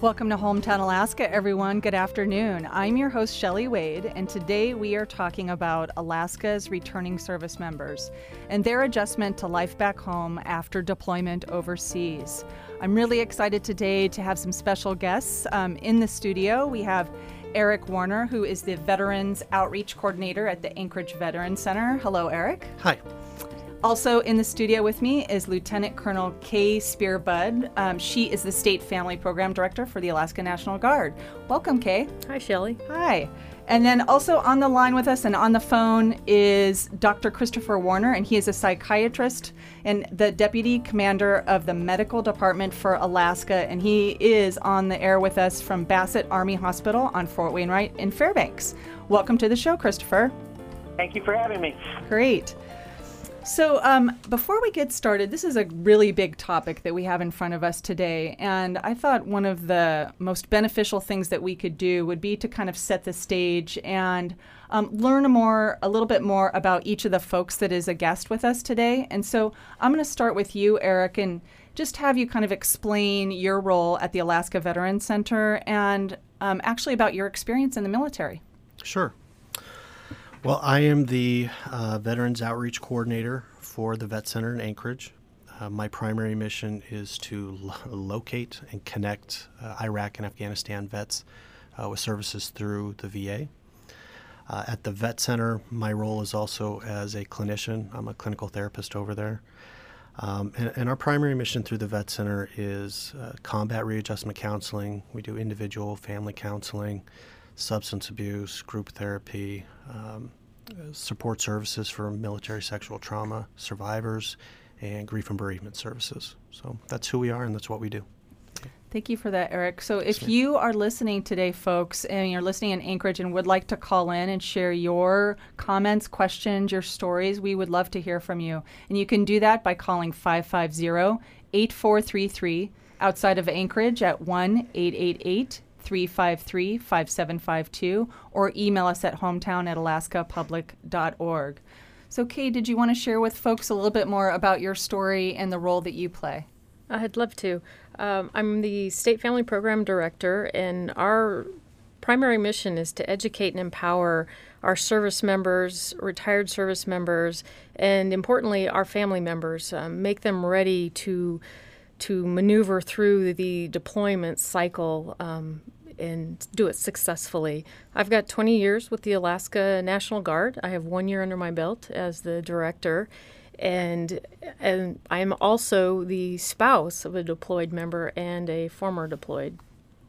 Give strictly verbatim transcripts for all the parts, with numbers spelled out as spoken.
Welcome to Hometown Alaska, everyone. Good afternoon. I'm your host, Shelley Wade, and today we are talking about Alaska's returning service members and their adjustment to life back home after deployment overseas. I'm really excited today to have some special guests um, in the studio. We have Eric Warner, who is the Veterans Outreach Coordinator at the Anchorage Veterans Center. Hello, Eric. Hi. Also in the studio with me is Lieutenant Colonel Kay Spearbudd. Um, she is the State Family Program Director for the Alaska National Guard. Welcome, Kay. Hi, Shelley. Hi. And then also on the line with us and on the phone is Doctor Christopher Warner, and he is a psychiatrist and the Deputy Commander of the Medical Department for Alaska, and he is on the air with us from Bassett Army Hospital on Fort Wainwright in Fairbanks. Welcome to the show, Christopher. Thank you for having me. Great. So um, before we get started, this is a really big topic that we have in front of us today, and I thought one of the most beneficial things that we could do would be to kind of set the stage and um, learn more, a little bit more about each of the folks that is a guest with us today. And so I'm going to start with you, Eric, and just have you kind of explain your role at the Alaska Veterans Center and um, actually about your experience in the military. Sure. Well, I am the uh, Veterans Outreach Coordinator for the Vet Center in Anchorage. Uh, my primary mission is to lo- locate and connect uh, Iraq and Afghanistan vets uh, with services through the V A. Uh, at the Vet Center, my role is also as a clinician. I'm a clinical therapist over there. Um, and, and our primary mission through the Vet Center is uh, combat readjustment counseling. We do individual family counseling, substance abuse, group therapy, um, support services for military sexual trauma survivors, and grief and bereavement services. So that's who we are and that's what we do. Thank you for that, Eric. So if you are listening today, folks, and you're listening in Anchorage and would like to call in and share your comments, questions, your stories, we would love to hear from you. And you can do that by calling five five zero, eight four three three outside of Anchorage at one eight eight eight, three five three, five seven five two or email us at hometown at alaska public dot org. So, Kay, did you want to share with folks a little bit more about your story and the role that you play? I'd love to. Um, I'm the State Family Program Director, and our primary mission is to educate and empower our service members, retired service members, and importantly, our family members, um, make them ready to to maneuver through the deployment cycle um, and do it successfully. I've got twenty years with the Alaska National Guard. I have one year under my belt as the director, and and I'm also the spouse of a deployed member and a former deployed.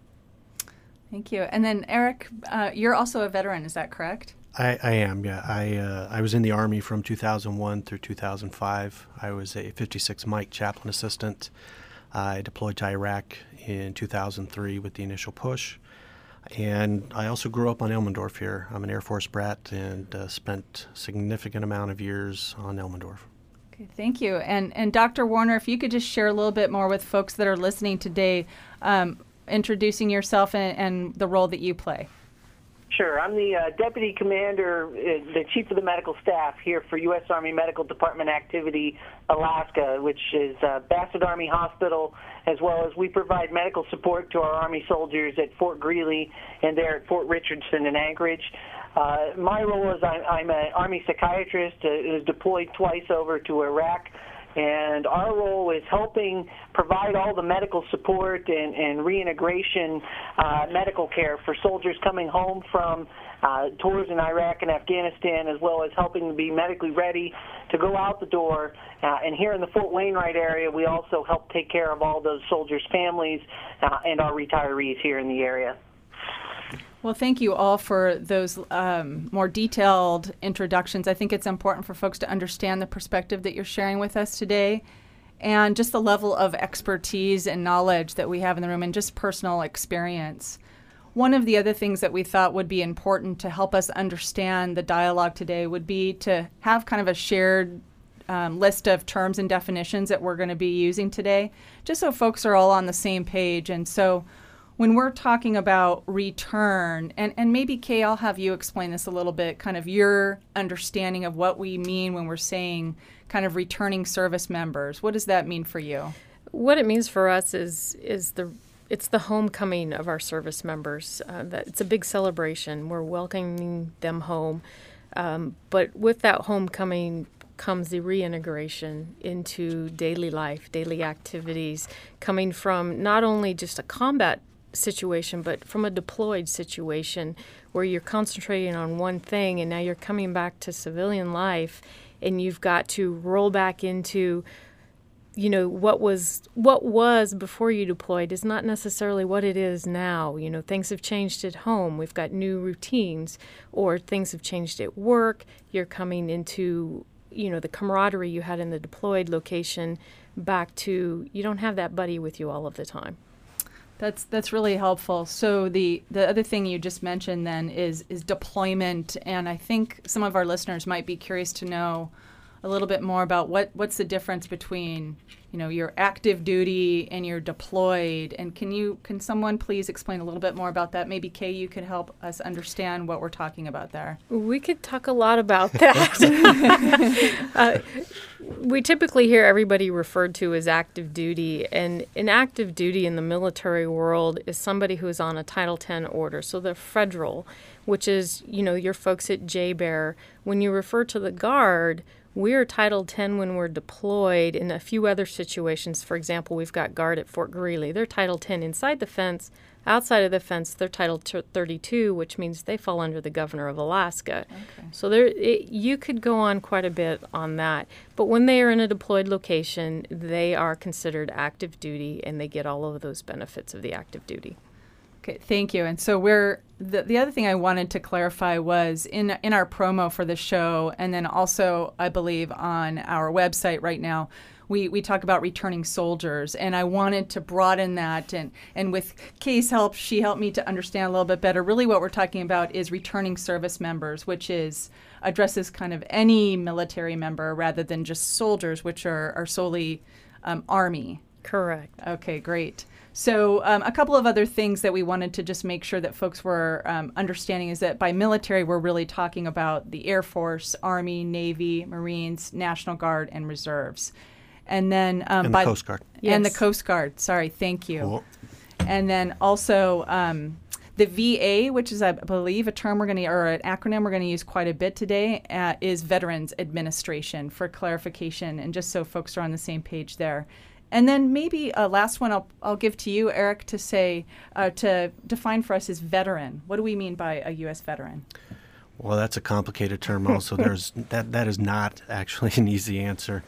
Thank you. And then, Eric, uh, you're also a veteran, is that correct? I, I am, yeah. I uh, I was in the Army from two thousand one through two thousand five. I was a fifty-six Mike chaplain assistant. I deployed to Iraq in two thousand three with the initial push. And I also grew up on Elmendorf here. I'm an Air Force brat and uh, spent a significant amount of years on Elmendorf. Okay, thank you. And and Doctor Warner, if you could just share a little bit more with folks that are listening today, um, introducing yourself and, and the role that you play. Sure. I'm the uh, Deputy Commander, uh, the Chief of the Medical Staff here for U S Army Medical Department Activity Alaska, which is uh, Bassett Army Hospital, as well as we provide medical support to our Army soldiers at Fort Greely and there at Fort Richardson in Anchorage. Uh, my role is I'm, I'm an Army psychiatrist uh, who's deployed twice over to Iraq. And our role is helping provide all the medical support and, and reintegration uh, medical care for soldiers coming home from uh, tours in Iraq and Afghanistan, as well as helping them be medically ready to go out the door. Uh, and here in the Fort Wainwright area, we also help take care of all those soldiers' families uh, and our retirees here in the area. Well, thank you all for those um, more detailed introductions. I think it's important for folks to understand the perspective that you're sharing with us today and just the level of expertise and knowledge that we have in the room and just personal experience. One of the other things that we thought would be important to help us understand the dialogue today would be to have kind of a shared um, list of terms and definitions that we're going to be using today, just so folks are all on the same page. And so when we're talking about return, and, and maybe, Kay, I'll have you explain this a little bit, kind of your understanding of what we mean when we're saying kind of returning service members. What does that mean for you? What it means for us is is the it's the homecoming of our service members. Uh, that it's a big celebration. We're welcoming them home, um, but with that homecoming comes the reintegration into daily life, daily activities, coming from not only just a combat situation, but from a deployed situation where you're concentrating on one thing, and now you're coming back to civilian life, and you've got to roll back into, you know, what was what was before you deployed is not necessarily what it is now. You know, things have changed at home. We've got new routines, or things have changed at work. You're coming into, you know, the camaraderie you had in the deployed location back to, you don't have that buddy with you all of the time. That's that's really helpful. So the the other thing you just mentioned then is is deployment, and I think some of our listeners might be curious to know a little bit more about what what's the difference between, you know, your active duty and your deployed. And can you can someone please explain a little bit more about that? Maybe Kay, you could help us understand what we're talking about there. We could talk a lot about that. uh, we typically hear everybody referred to as active duty, and an active duty in the military world is somebody who's on a Title ten order, so the federal, which is, you know, your folks at J B E A R. When you refer to the Guard, we're Title ten when we're deployed. In a few other situations, for example, we've got Guard at Fort Greeley. They're Title ten inside the fence. Outside of the fence, they're Title thirty-two, which means they fall under the governor of Alaska. Okay. So there, it, you could go on quite a bit on that. But when they are in a deployed location, they are considered active duty, and they get all of those benefits of the active duty. Okay, thank you. And so we're the, the other thing I wanted to clarify was in in our promo for the show, and then also I believe on our website right now, we, we talk about returning soldiers, and I wanted to broaden that, and, and with Kay's help, she helped me to understand a little bit better. Really what we're talking about is returning service members, which is addresses kind of any military member rather than just soldiers, which are, are solely um, Army. Correct. Okay, great. So um, a couple of other things that we wanted to just make sure that folks were um, understanding is that by military, we're really talking about the Air Force, Army, Navy, Marines, National Guard, and Reserves. And then um, and by the Coast Guard. And Yes. the Coast Guard. Sorry, thank you. Cool. And then also um, the V A, which is, I believe, a term we're going to, or an acronym we're going to use quite a bit today, uh, is Veterans Administration, for clarification, and just so folks are on the same page there. And then maybe a last one I'll, I'll give to you, Eric, to say, uh, to define for us is veteran. What do we mean by a U S veteran? Well, that's a complicated term also. There's that that is not actually an easy answer.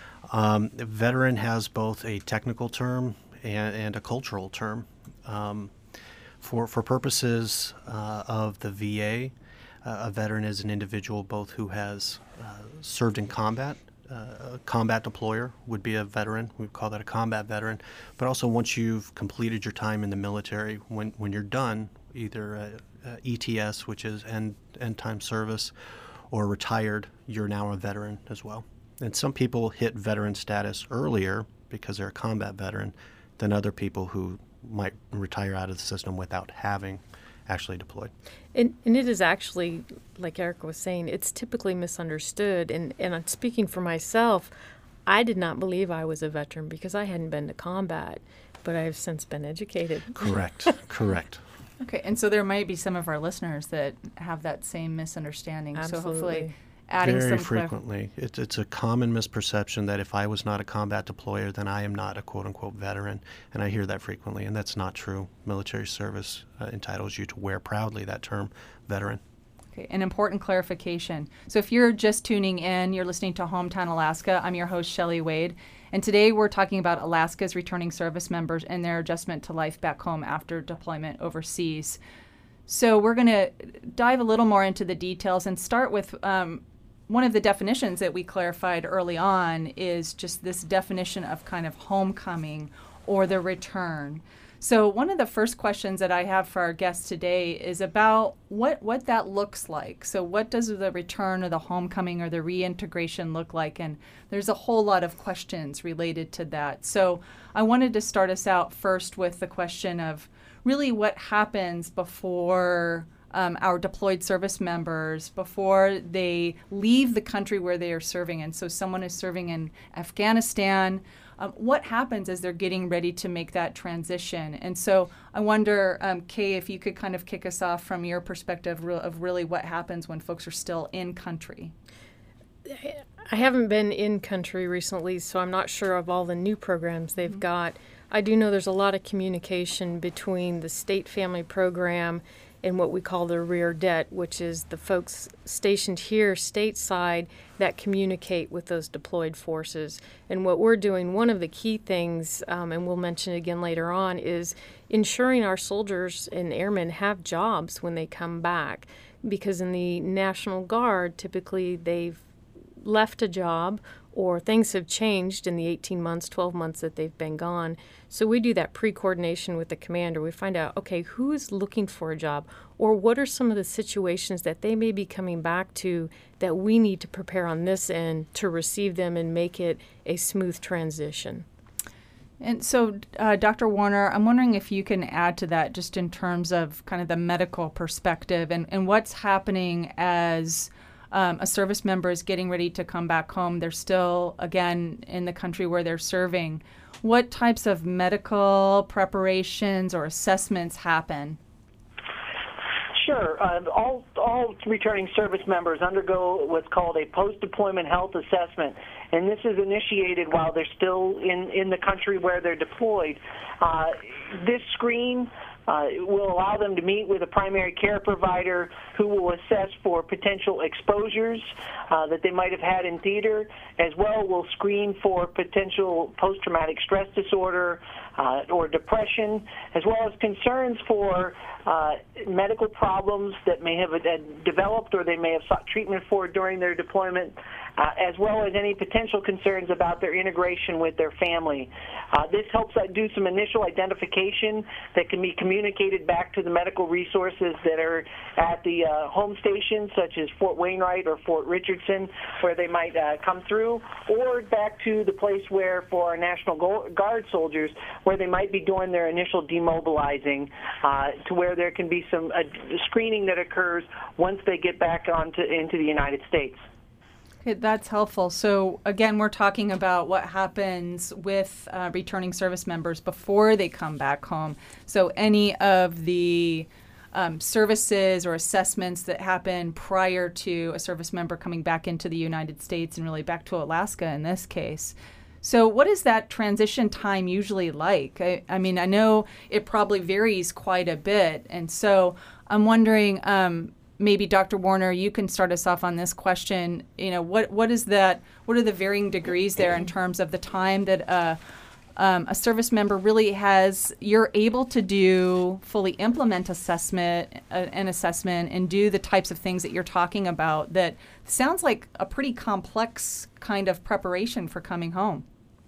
Um, veteran has both a technical term and, and a cultural term. Um, for for purposes uh, of the V A, uh, a veteran is an individual both who has uh, served in combat. Uh, a combat deployer would be a veteran. We call that a combat veteran. But also once you've completed your time in the military, when, when you're done, either uh, uh, E T S, which is end, end time service, or retired, you're now a veteran as well. And some people hit veteran status earlier because they're a combat veteran than other people who might retire out of the system without having actually deployed. And, and it is actually, like Erica was saying, it's typically misunderstood. And, and I'm speaking for myself, I did not believe I was a veteran because I hadn't been to combat, but I have since been educated. Correct, correct. Okay, and so there might be some of our listeners that have that same misunderstanding. Absolutely. So hopefully adding Very some clar- frequently. It's, it's a common misperception that if I was not a combat deployer, then I am not a quote-unquote veteran, and I hear that frequently, and that's not true. Military service uh, entitles you to wear proudly that term, veteran. Okay, an important clarification. So if you're just tuning in, you're listening to Hometown Alaska. I'm your host, Shelley Wade, and today we're talking about Alaska's returning service members and their adjustment to life back home after deployment overseas. So we're going to dive a little more into the details and start with um, one of the definitions that we clarified early on is just this definition of kind of homecoming or the return. So one of the first questions that I have for our guests today is about what, what that looks like. So what does the return or the homecoming or the reintegration look like? And there's a whole lot of questions related to that. So I wanted to start us out first with the question of really what happens before um, our deployed service members before they leave the country where they are serving. And so someone is serving in Afghanistan. Um, what happens as they're getting ready to make that transition? And so I wonder, um, Kay, if you could kind of kick us off from your perspective re- of really what happens when folks are still in country. I haven't been in country recently, so I'm not sure of all the new programs they've mm-hmm. got. I do know there's a lot of communication between the state family program and what we call the rear det, which is the folks stationed here stateside that communicate with those deployed forces. And what we're doing, one of the key things, um, and we'll mention it again later on, is ensuring our soldiers and airmen have jobs when they come back. Because in the National Guard, typically they've left a job or things have changed in the eighteen months, twelve months that they've been gone. So we do that pre-coordination with the commander. We find out, okay, who is looking for a job, or what are some of the situations that they may be coming back to that we need to prepare on this end to receive them and make it a smooth transition. And so, uh, Doctor Warner, I'm wondering if you can add to that just in terms of kind of the medical perspective and, and what's happening as Um, a service member is getting ready to come back home. They're still, again, in the country where they're serving. What types of medical preparations or assessments happen? Sure. Uh, all, all returning service members undergo what's called a post-deployment health assessment, and this is initiated while they're still in, in the country where they're deployed. Uh, this screen Uh, it will allow them to meet with a primary care provider who will assess for potential exposures uh, that they might have had in theater. As well, will screen for potential post-traumatic stress disorder uh, or depression, as well as concerns for uh, medical problems that may have uh, developed or they may have sought treatment for during their deployment, uh, as well as any potential concerns about their integration with their family. Uh, this helps uh, do some initial identification that can be communicated back to the medical resources that are at the uh, home stations, such as Fort Wainwright or Fort Richardson, where they might uh, come through, or back to the place where, for our National Guard soldiers, where they might be doing their initial demobilizing, uh, to where there can be some uh, screening that occurs once they get back onto into the United States. Okay, that's helpful. So again, we're talking about what happens with uh, returning service members before they come back home. So any of the um, services or assessments that happen prior to a service member coming back into the United States and really back to Alaska in this case. So what is that transition time usually like? I, I mean, I know it probably varies quite a bit. And so I'm wondering, um, maybe Doctor Warner, you can start us off on this question. You know, what what is that? What are the varying degrees there in terms of the time that uh, um, a service member really has? You're able to do fully implement assessment, uh, an assessment, and do the types of things that you're talking about. That sounds like a pretty complex kind of preparation for coming home.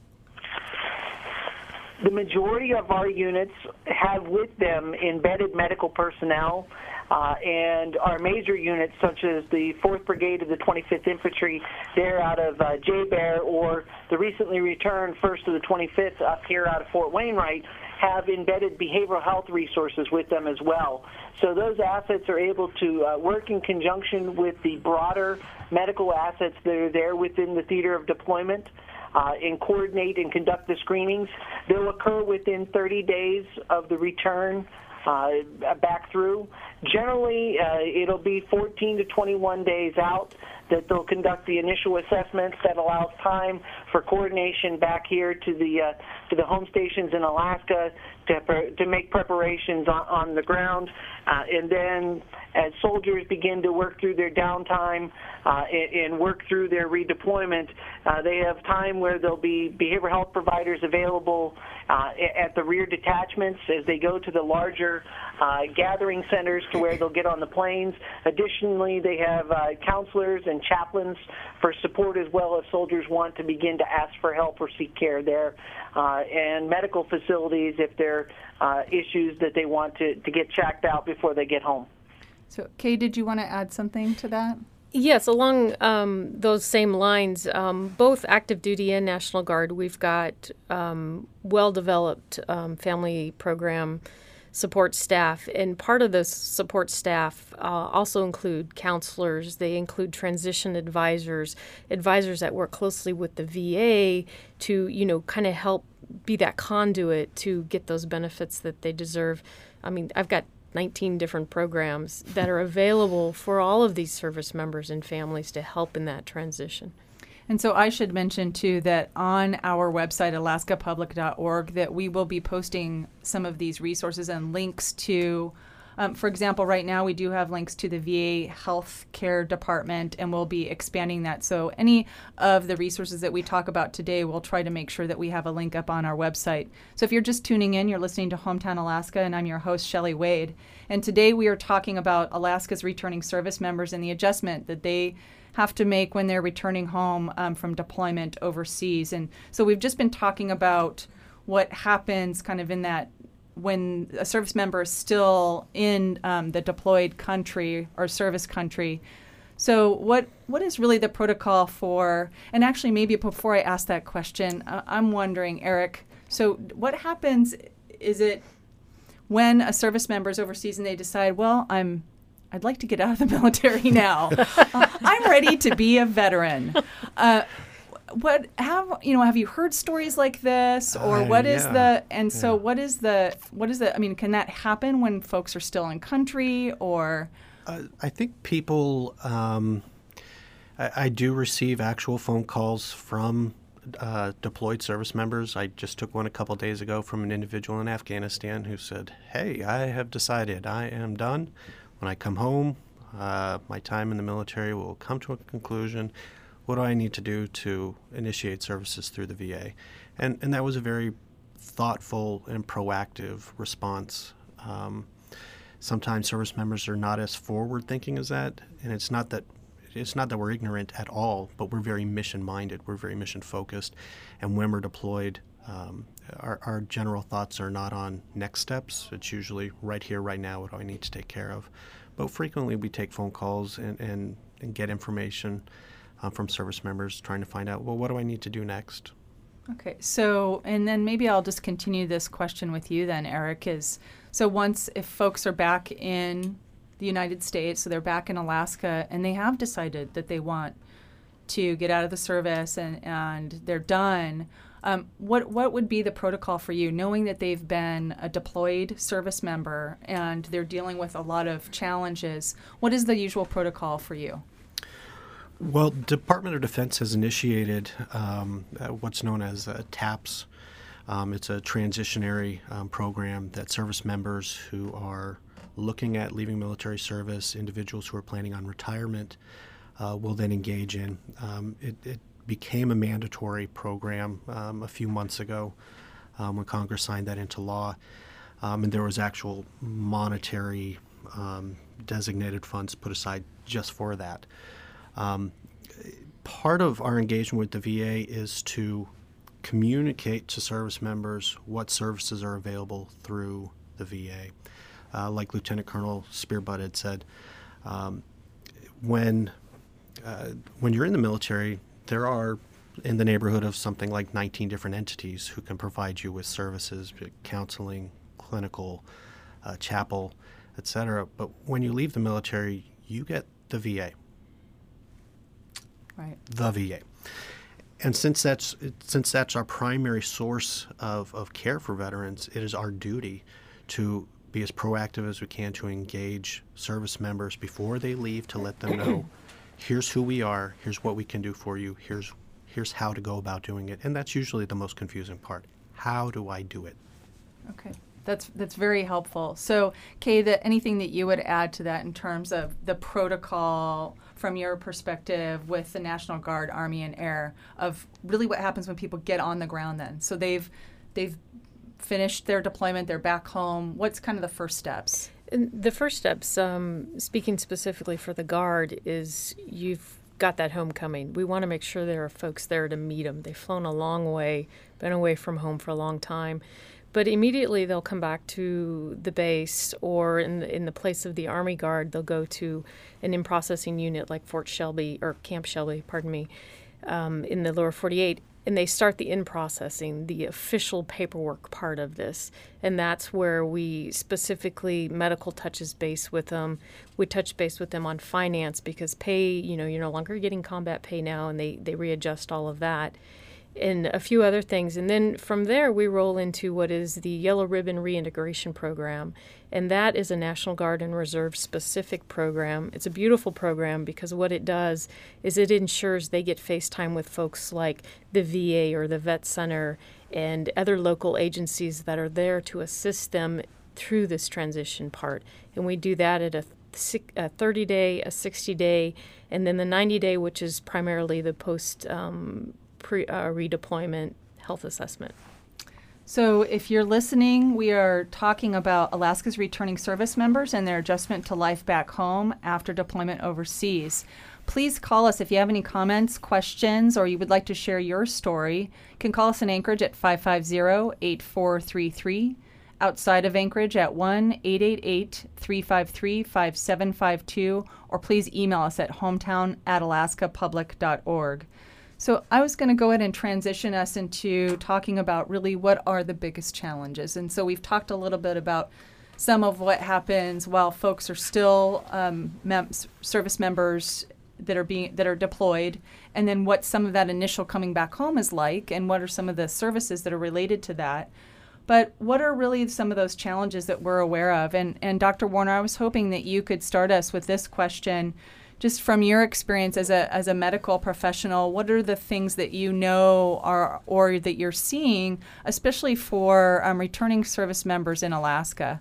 The majority of our units have with them embedded medical personnel. Uh, and our major units, such as the fourth Brigade of the twenty-fifth Infantry, they're out of uh, J-Bear, or the recently returned first of the twenty-fifth up here out of Fort Wainwright, have embedded behavioral health resources with them as well. So those assets are able to uh, work in conjunction with the broader medical assets that are there within the theater of deployment. Uh, and coordinate and conduct the screenings. They'll occur within thirty days of the return uh, back through. Generally, uh, it'll be fourteen to twenty-one days out that they'll conduct the initial assessments. That allows time for coordination back here to the uh, to the home stations in Alaska to to make preparations on, on the ground, uh, and then as soldiers begin to work through their downtime uh, and, and work through their redeployment, uh, they have time where there'll be behavioral health providers available uh, at the rear detachments as they go to the larger uh, gathering centers to where they'll get on the planes. Additionally, they have uh, counselors and chaplains for support as well if soldiers want to begin to ask for help or seek care there, uh, and medical facilities if there are uh, issues that they want to, to get checked out before they get home. So, Kay, did you want to add something to that? Yes, along um, those same lines, um, both active duty and National Guard, we've got um, well-developed um, family program support staff. And part of the support staff uh, also include counselors. They include transition advisors, advisors that work closely with the V A to, you know, kind of help be that conduit to get those benefits that they deserve. I mean, I've got nineteen different programs that are available for all of these service members and families to help in that transition. And so I should mention, too, that on our website, alaska public dot org, that we will be posting some of these resources and links to, um, for example, right now we do have links to the V A Health Care Department, and we'll be expanding that. So any of the resources that we talk about today, we'll try to make sure that we have a link up on our website. So if you're just tuning in, you're listening to Hometown Alaska, and I'm your host, Shelley Wade. And today we are talking about Alaska's returning service members and the adjustment that they have to make when they're returning home um, from deployment overseas. And so we've just been talking about what happens kind of in that when a service member is still in um, the deployed country or service country. So what what is really the protocol for, and actually maybe before I ask that question, uh, I'm wondering, Eric, so what happens, is it when a service member is overseas and they decide, well, I'm I'd like to get out of the military now. uh, I'm ready to be a veteran. Uh, what have you know? Have you heard stories like this, or Uh, what is yeah. the? And so, Yeah. what is the? What is the? I mean, can that happen when folks are still in country, or? Uh, I think people, um, I, I do receive actual phone calls from uh, deployed service members. I just took one a couple days ago from an individual in Afghanistan who said, "Hey, I have decided I am done. When I come home, uh, my time in the military will come to a conclusion. What do I need to do to initiate services through the V A?" And and that was a very thoughtful and proactive response. Um, sometimes service members are not as forward-thinking as that, and it's not that it's not that we're ignorant at all, but we're very mission-minded. We're very mission-focused, and when we're deployed, um, our, our general thoughts are not on next steps. It's usually right here, right now, what do I need to take care of? But frequently we take phone calls and, and, and get information uh, from service members trying to find out, well, what do I need to do next? Okay, so, and then maybe I'll just continue this question with you then, Eric, is, so once, if folks are back in the United States, so they're back in Alaska, and they have decided that they want to get out of the service and, and they're done, um, what what would be the protocol for you, knowing that they've been a deployed service member and they're dealing with a lot of challenges? What is the usual protocol for you? Well, Department of Defense has initiated um, uh, what's known as uh, TAPS. Um, it's a transitionary um, program that service members who are looking at leaving military service, individuals who are planning on retirement, uh, will then engage in. Um, it, it became a mandatory program um, a few months ago um, when Congress signed that into law, um, and there was actual monetary um, designated funds put aside just for that. Um, part of our engagement with the V A is to communicate to service members what services are available through the V A. Uh, like Lieutenant Colonel Spearbutt had said, um, when uh, when you're in the military, there are in the neighborhood of something like nineteen different entities who can provide you with services, counseling, clinical, uh, chapel, et cetera. But when you leave the military, you get the V A. Right. The V A. And since that's since that's our primary source of, of care for veterans, it is our duty to be as proactive as we can to engage service members before they leave, to let them know, here's who we are, here's what we can do for you, here's here's how to go about doing it. And that's usually the most confusing part. How do I do it? Okay. That's that's very helpful. So, Kay, that anything that you would add to that in terms of the protocol from your perspective with the National Guard, Army, and Air of really what happens when people get on the ground then? So they've they've finished their deployment, they're back home. What's kind of the first steps? And the first steps, um, speaking specifically for the Guard, is you've got that homecoming. We want to make sure there are folks there to meet them. They've flown a long way, been away from home for a long time. But immediately they'll come back to the base, or in the, in the place of the Army Guard, they'll go to an in-processing unit like Fort Shelby, or Camp Shelby, pardon me, um, in the lower forty-eight. and they start the in-processing, the official paperwork part of this. And that's where we specifically, medical touches base with them. We touch base with them on finance because pay, you know, you're no longer getting combat pay now, and they, they readjust all of that. And a few other things. And then from there, we roll into what is the Yellow Ribbon Reintegration Program. And that is a National Guard and Reserve specific program. It's a beautiful program because what it does is it ensures they get face time with folks like the V A or the Vet Center and other local agencies that are there to assist them through this transition part. And we do that at a a thirty day, a sixty day, and then the ninety day, which is primarily the post um, pre, uh, redeployment health assessment. So if you're listening, we are talking about Alaska's returning service members and their adjustment to life back home after deployment overseas. Please call us if you have any comments, questions, or you would like to share your story. You can call us in Anchorage at five five zero, eight four three three, outside of Anchorage at one eight eight eight, three five three, five seven five two, or please email us at hometown at alaska public dot org. So I was going to go ahead and transition us into talking about really what are the biggest challenges. And so we've talked a little bit about some of what happens while folks are still um, mem- service members that are being that are deployed, and then what some of that initial coming back home is like, and what are some of the services that are related to that. But what are really some of those challenges that we're aware of? And and Doctor Warner, I was hoping that you could start us with this question. Just from your experience as a as a medical professional, what are the things that you know are or that you're seeing, especially for um, returning service members in Alaska?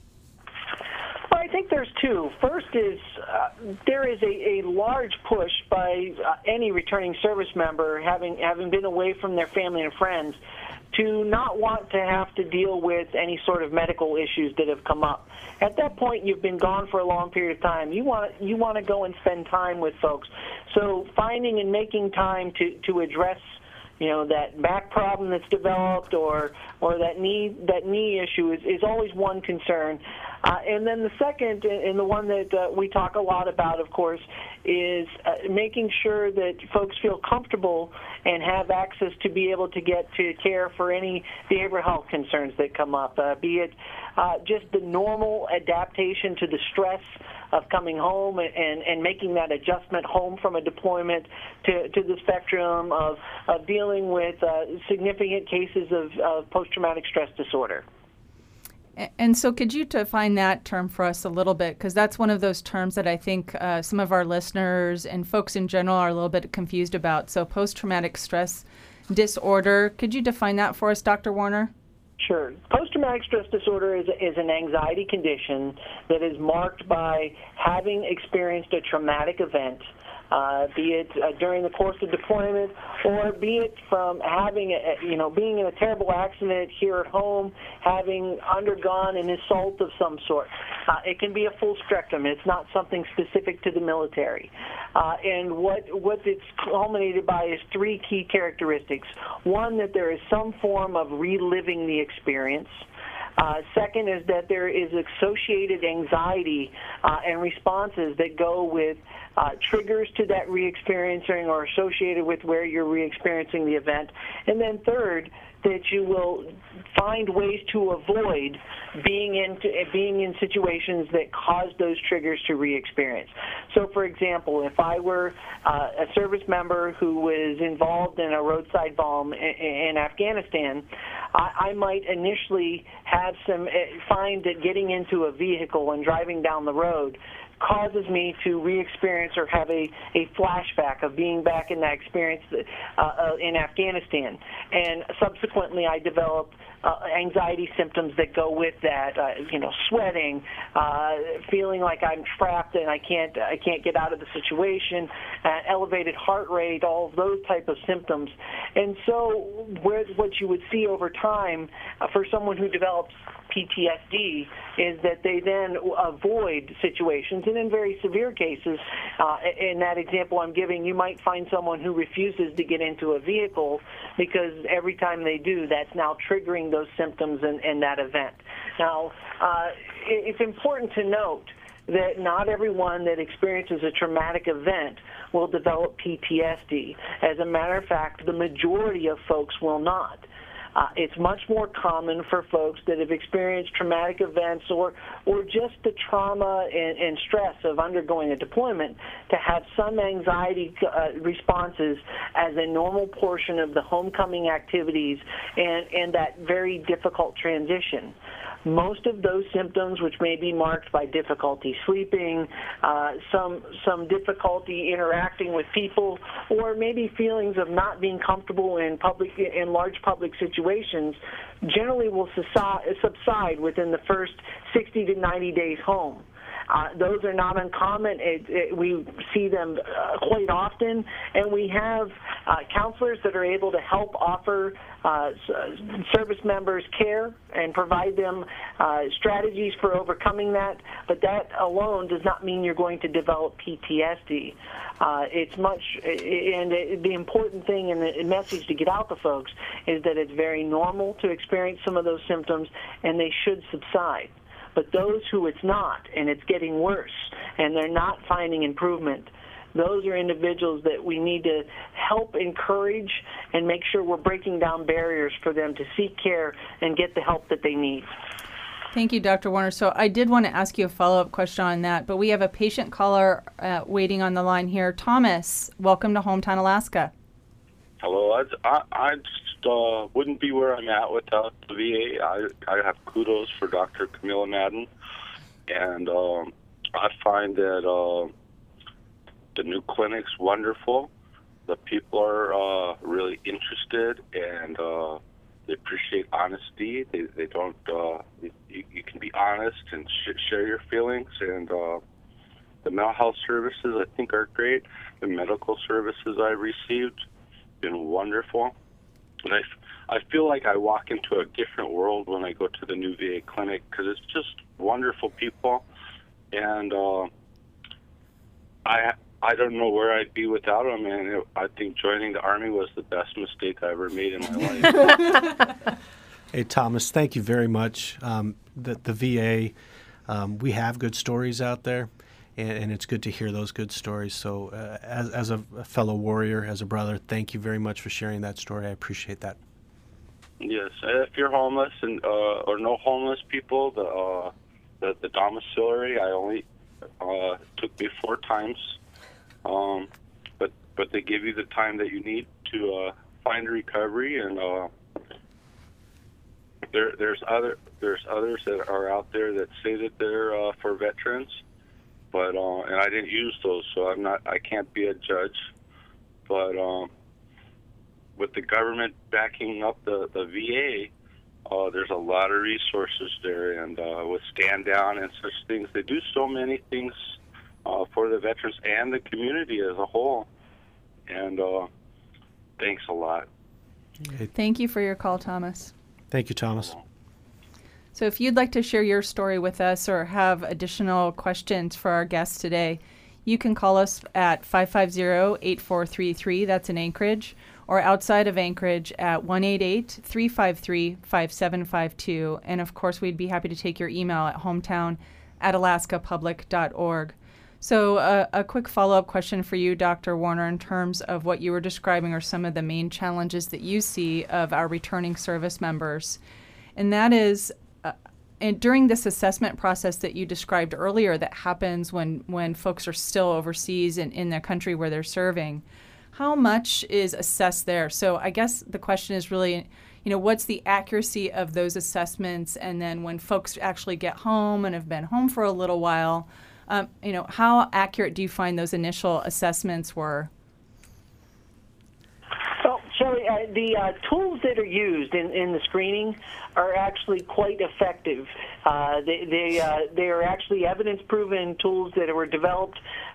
Well, I think there's two. First is uh, there is a, a large push by uh, any returning service member, having having been away from their family and friends, to not want to have to deal with any sort of medical issues that have come up. At that point, you've been gone for a long period of time. You want you want to go and spend time with folks. So finding and making time to, to address, you know, that back problem that's developed or or that knee that knee issue is, is always one concern. Uh, and then the second, and the one that uh, we talk a lot about, of course, is uh, making sure that folks feel comfortable and have access to be able to get to care for any behavioral health concerns that come up, uh, be it uh, just the normal adaptation to the stress of coming home and, and making that adjustment home from a deployment to, to the spectrum of, of dealing with uh, significant cases of, of post-traumatic stress disorder. And so could you define that term for us a little bit? Because that's one of those terms that I think uh, some of our listeners and folks in general are a little bit confused about. So post-traumatic stress disorder, could you define that for us, Doctor Warner? Sure. Post-traumatic stress disorder is, is an anxiety condition that is marked by having experienced a traumatic event, uh, be it uh, during the course of deployment or be it from having, a, you know, being in a terrible accident here at home, having undergone an assault of some sort. Uh, it can be a full spectrum. It's not something specific to the military. Uh, and what, what it's culminated by is three key characteristics. One, that there is some form of reliving the experience. Uh, second is that there is associated anxiety uh, and responses that go with uh, triggers to that re-experiencing or associated with where you're re-experiencing the event. And then third, that you will find ways to avoid being in, being in situations that cause those triggers to re-experience. So, for example, if I were uh, a service member who was involved in a roadside bomb in, in Afghanistan, I, I might initially have some, find that getting into a vehicle and driving down the road causes me to re-experience or have a, a flashback of being back in that experience uh, uh, in Afghanistan. And subsequently, I developed uh, anxiety symptoms that go with that, uh, you know, sweating, uh, feeling like I'm trapped and I can't, I can't get out of the situation, uh, elevated heart rate, all of those type of symptoms. And so where, what you would see over time uh, for someone who develops P T S D is that they then avoid situations, and in very severe cases, uh, in that example I'm giving, you might find someone who refuses to get into a vehicle because every time they do, that's now triggering those symptoms in, in that event. Now, uh, it's important to note that not everyone that experiences a traumatic event will develop P T S D. As a matter of fact, the majority of folks will not. Uh, it's much more common for folks that have experienced traumatic events or, or just the trauma and, and stress of undergoing a deployment to have some anxiety uh, responses as a normal portion of the homecoming activities and, and that very difficult transition. Most of those symptoms, which may be marked by difficulty sleeping, uh, some some difficulty interacting with people, or maybe feelings of not being comfortable in public in large public situations, generally will subside within the first sixty to ninety days home. Uh, those are not uncommon. It, it, we see them uh, quite often, and we have uh, counselors that are able to help offer uh, service members care and provide them uh, strategies for overcoming that, but that alone does not mean you're going to develop P T S D. Uh, it's much, and the important thing and the message to get out to folks is that it's very normal to experience some of those symptoms, and they should subside. But those who it's not, and it's getting worse, and they're not finding improvement, those are individuals that we need to help encourage and make sure we're breaking down barriers for them to seek care and get the help that they need. Thank you, Doctor Warner. So I did want to ask you a follow-up question on that, but we have a patient caller uh, waiting on the line here. Thomas, welcome to Hometown, Alaska. Hello. I, I, I just uh, wouldn't be where I'm at without the V A. I, I have kudos for Doctor Camilla Madden, and um, I find that uh, the new clinic's wonderful. The people are uh, really interested, and uh, they appreciate honesty. They they don't. Uh, you, you can be honest and sh- share your feelings, and uh, the mental health services I think are great. The medical services I received been wonderful, and I, I feel like I walk into a different world when I go to the new V A clinic because it's just wonderful people, and uh, I I don't know where I'd be without them, and it, I think joining the Army was the best mistake I ever made in my life. Hey, Thomas, thank you very much. Um, the, the V A, um, we have good stories out there, and, and it's good to hear those good stories. So uh, as, as a fellow warrior, as a brother, thank you very much for sharing that story. I appreciate that. Yes, if you're homeless and uh, or no homeless people, the, uh, the, the domiciliary, I only uh, took me four times. Um, but but they give you the time that you need to uh, find recovery, and uh, there there's other there's others that are out there that say that they're uh, for veterans, but uh, and I didn't use those, so I'm not I can't be a judge. But um, with the government backing up the the V A, uh, there's a lot of resources there, and uh, with Stand Down and such things, they do so many things. Uh, for the veterans and the community as a whole. And uh, thanks a lot. Thank you for your call, Thomas. Thank you, Thomas. So if you'd like to share your story with us or have additional questions for our guests today, you can call us at five five zero, eight four three three, that's in Anchorage, or outside of Anchorage at one eight eight, three five three, five seven five two. And of course, we'd be happy to take your email at hometown at alaska public dot org. So uh, a quick follow-up question for you, Doctor Warner, in terms of what you were describing are some of the main challenges that you see of our returning service members. And that is, uh, and during this assessment process that you described earlier that happens when, when folks are still overseas and in their country where they're serving, how much is assessed there? So I guess the question is really, you know, what's the accuracy of those assessments? And then when folks actually get home and have been home for a little while, Um, you know, how accurate do you find those initial assessments were? Well, Shelley, uh, the uh, tools that are used in, in the screening are actually quite effective. Uh, they they, uh, they are actually evidence-proven tools that were developed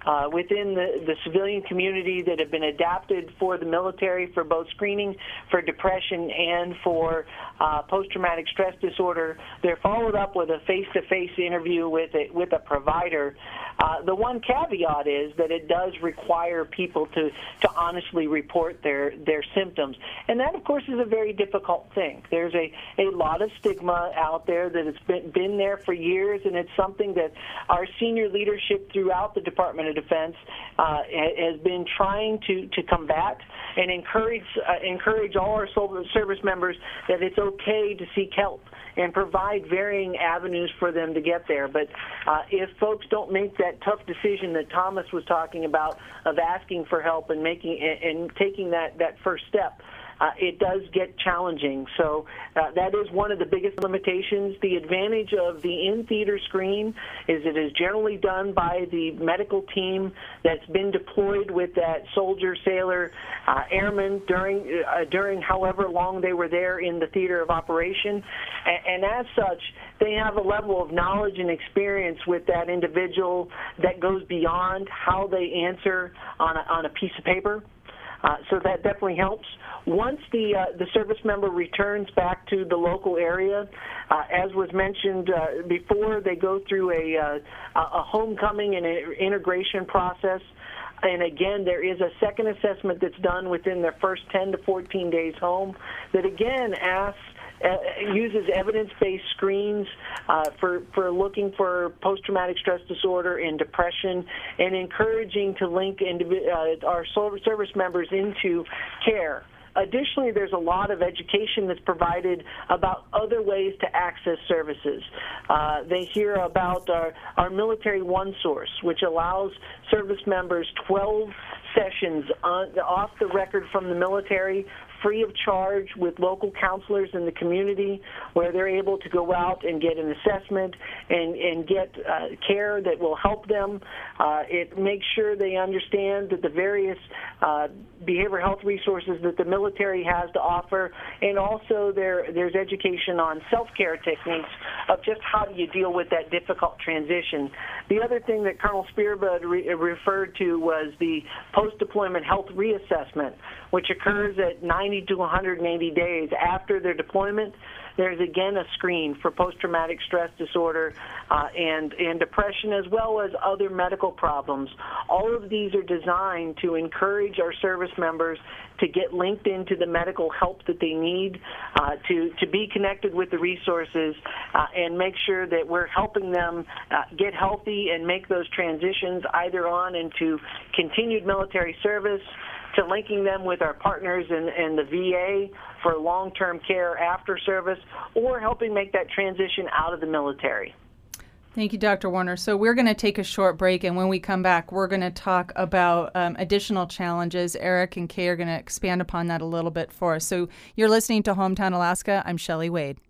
uh, within the, the civilian community that have been adapted for the military for both screening for depression and for uh, post-traumatic stress disorder. They're followed up with a face-to-face interview with a, with a provider. Uh, the one caveat is that it does require people to, to honestly report their, their symptoms. And that, of course, is a very difficult thing. There's a, a lot of stigma out there that has been, been there for years, and it's something that our senior leadership throughout the Department of Defense uh, has been trying to, to combat and encourage, uh, encourage all our service members that it's okay to seek help and provide varying avenues for them to get there. But uh, if folks don't make that tough decision that Thomas was talking about of asking for help and making and, and taking that, that first step, Uh, it does get challenging. So uh, that is one of the biggest limitations. The advantage of the in-theater screen is it is generally done by the medical team that's been deployed with that soldier, sailor, uh, airman during, uh, during however long they were there in the theater of operation. And, and as such, they have a level of knowledge and experience with that individual that goes beyond how they answer on a, on a piece of paper. Uh, so that definitely helps. Once the uh, the service member returns back to the local area, uh, as was mentioned uh, before, they go through a uh, a homecoming and an integration process. And again, there is a second assessment that's done within their first ten to fourteen days home that again asks. Uh, uses evidence-based screens uh, for, for looking for post-traumatic stress disorder and depression, and encouraging to link indivi- uh, our service members into care. Additionally, there's a lot of education that's provided about other ways to access services. Uh, they hear about our, our Military One Source, which allows service members twelve sessions on, off the record from the military, free of charge, with local counselors in the community, where they're able to go out and get an assessment and, and get uh, care that will help them. Uh, it makes sure they understand that the various uh, behavioral health resources that the military has to offer, and also there there's education on self-care techniques of just how do you deal with that difficult transition. The other thing that Colonel Spearbud re- referred to was the post-deployment health reassessment, which occurs at ninety to one hundred eighty days after their deployment. There's again a screen for post-traumatic stress disorder uh, and, and depression, as well as other medical problems. All of these are designed to encourage our service members to get linked into the medical help that they need, uh, to, to be connected with the resources, uh, and make sure that we're helping them uh, get healthy and make those transitions either on into continued military service, to linking them with our partners in, in the V A for long-term care after service, or helping make that transition out of the military. Thank you, Doctor Warner. So we're going to take a short break, and when we come back, we're going to talk about um, additional challenges. Eric and Kay are going to expand upon that a little bit for us. So you're listening to Hometown Alaska. I'm Shelley Wade.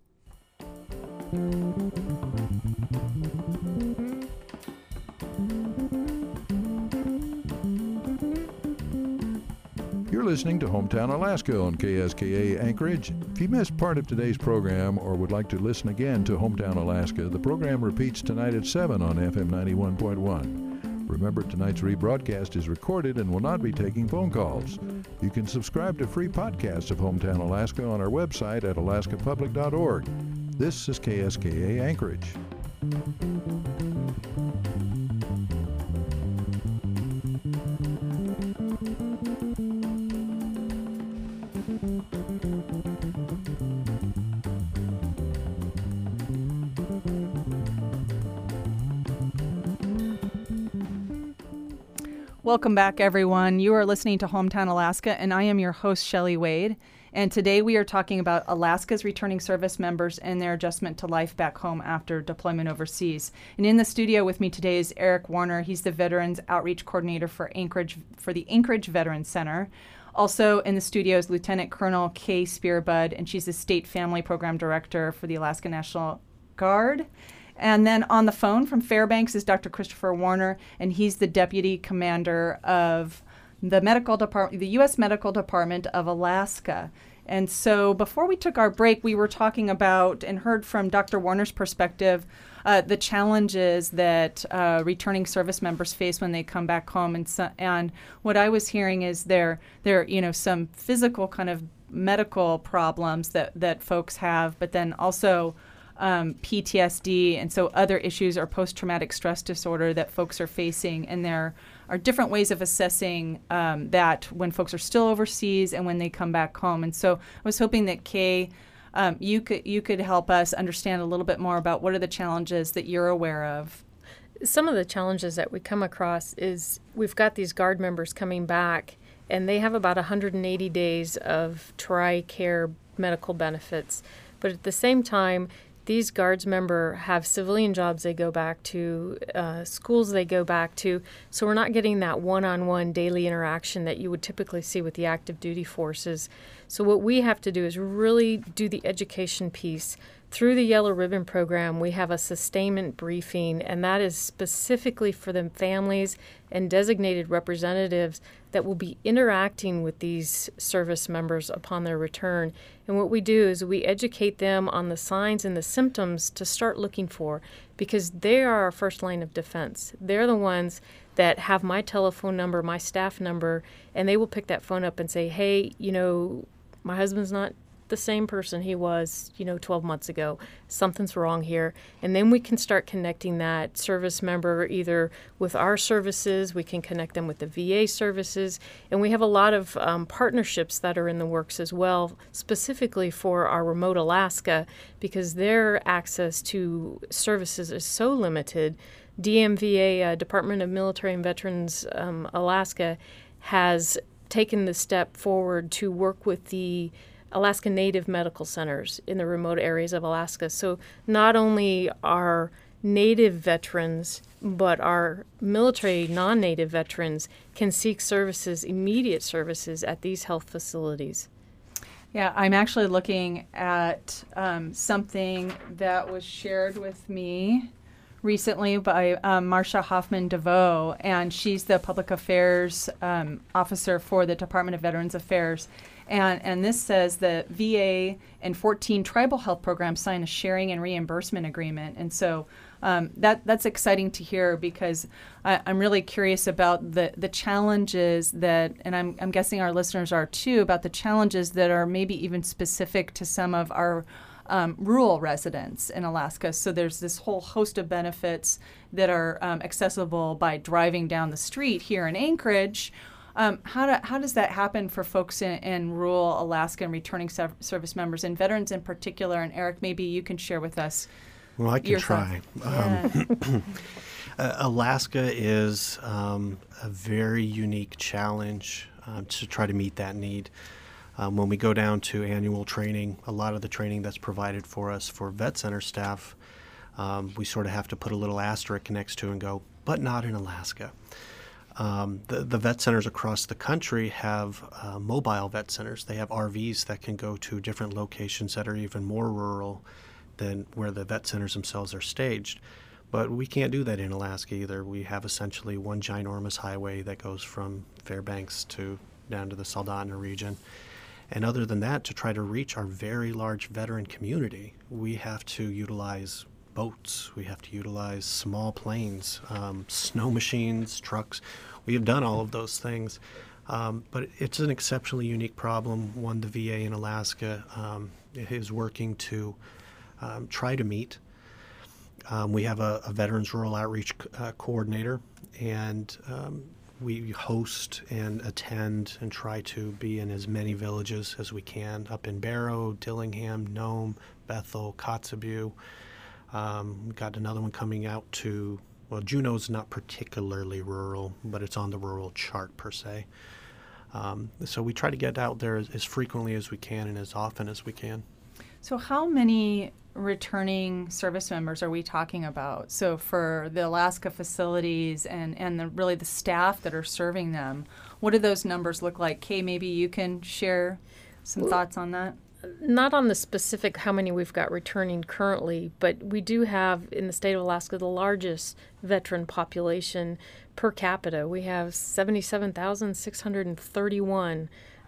You're listening to Hometown Alaska on K S K A Anchorage. If you missed part of today's program or would like to listen again to Hometown Alaska, the program repeats tonight at seven on F M ninety-one point one. Remember, tonight's rebroadcast is recorded and will not be taking phone calls. You can subscribe to free podcasts of Hometown Alaska on our website at alaska public dot org. This is K S K A Anchorage. Welcome back, everyone. You are listening to Hometown Alaska, and I am your host, Shelley Wade. And today we are talking about Alaska's returning service members and their adjustment to life back home after deployment overseas. And in the studio with me today is Eric Warner. He's the Veterans Outreach Coordinator for Anchorage for the Anchorage Veterans Center. Also in the studio is Lieutenant Colonel Kay Spearbud, and she's the State Family Program Director for the Alaska National Guard. And then on the phone from Fairbanks is Doctor Christopher Warner, and he's the Deputy Commander of the Medical Department, the U S Medical Department of Alaska. And so before we took our break, we were talking about and heard from Doctor Warner's perspective uh, the challenges that uh, returning service members face when they come back home. And so, and what I was hearing is there there you know some physical kind of medical problems that that folks have, but then also um, P T S D, and so other issues or post-traumatic stress disorder that folks are facing. And there are different ways of assessing um, that when folks are still overseas and when they come back home. And so I was hoping that Kay, um, you could you could help us understand a little bit more about what are the challenges that you're aware of. Some of the challenges that we come across is we've got these Guard members coming back, and they have about one hundred eighty days of TRICARE medical benefits. But at the same time, these Guards member have civilian jobs they go back to, uh, schools they go back to, so we're not getting that one-on-one daily interaction that you would typically see with the active duty forces. So what we have to do is really do the education piece. Through the Yellow Ribbon Program, we have a sustainment briefing, and that is specifically for the families and designated representatives that will be interacting with these service members upon their return. And what we do is we educate them on the signs and the symptoms to start looking for, because they are our first line of defense. They're the ones that have my telephone number, my staff number, and they will pick that phone up and say, hey, you know, my husband's not the same person he was, you know, twelve months ago. Something's wrong here. And then we can start connecting that service member either with our services, we can connect them with the V A services, and we have a lot of um, partnerships that are in the works as well, specifically for our remote Alaska, because their access to services is so limited. D M V A, uh, Department of Military and Veterans um, Alaska, has taken the step forward to work with the Alaska Native medical centers in the remote areas of Alaska. So not only our Native veterans, but our military non-Native veterans can seek services, immediate services at these health facilities. Yeah, I'm actually looking at um, something that was shared with me recently by um, Marcia Hoffman DeVoe, and she's the public affairs um, officer for the Department of Veterans Affairs. And, and this says that V A and fourteen tribal health programs sign a sharing and reimbursement agreement. And so um, that that's exciting to hear, because I, I'm really curious about the, the challenges that, and I'm, I'm guessing our listeners are too, about the challenges that are maybe even specific to some of our um, rural residents in Alaska. So there's this whole host of benefits that are um, accessible by driving down the street here in Anchorage. Um, how, do, how does that happen for folks in, in rural Alaska and returning sev- service members and veterans in particular? And Eric, maybe you can share with us. Well, I can your try. Um, uh, Alaska is um, a very unique challenge um, to try to meet that need. Um, when we go down to annual training, a lot of the training that's provided for us for vet center staff, um, we sort of have to put a little asterisk next to and go, but not in Alaska. Um, the, the vet centers across the country have uh, mobile vet centers. They have R Vs that can go to different locations that are even more rural than where the vet centers themselves are staged. But we can't do that in Alaska either. We have essentially one ginormous highway that goes from Fairbanks to down to the Soldotna region. And other than that, to try to reach our very large veteran community, we have to utilize boats, we have to utilize small planes, um, snow machines, trucks. We have done all of those things, um, but it's an exceptionally unique problem, one the V A in Alaska um, is working to um, try to meet. Um, we have a, a Veterans Rural Outreach uh, Coordinator, and um, we host and attend and try to be in as many villages as we can, up in Barrow, Dillingham, Nome, Bethel, Kotzebue. Um, we've got another one coming out to, well, Juneau's not particularly rural, but it's on the rural chart per se. Um, so we try to get out there as, as frequently as we can and as often as we can. So how many returning service members are we talking about? So for the Alaska facilities and, and the, really the staff that are serving them, what do those numbers look like? Kay, maybe you can share some well, thoughts on that? Not on the specific how many we've got returning currently, but we do have in the state of Alaska the largest veteran population per capita. We have seventy-seven thousand six hundred thirty-one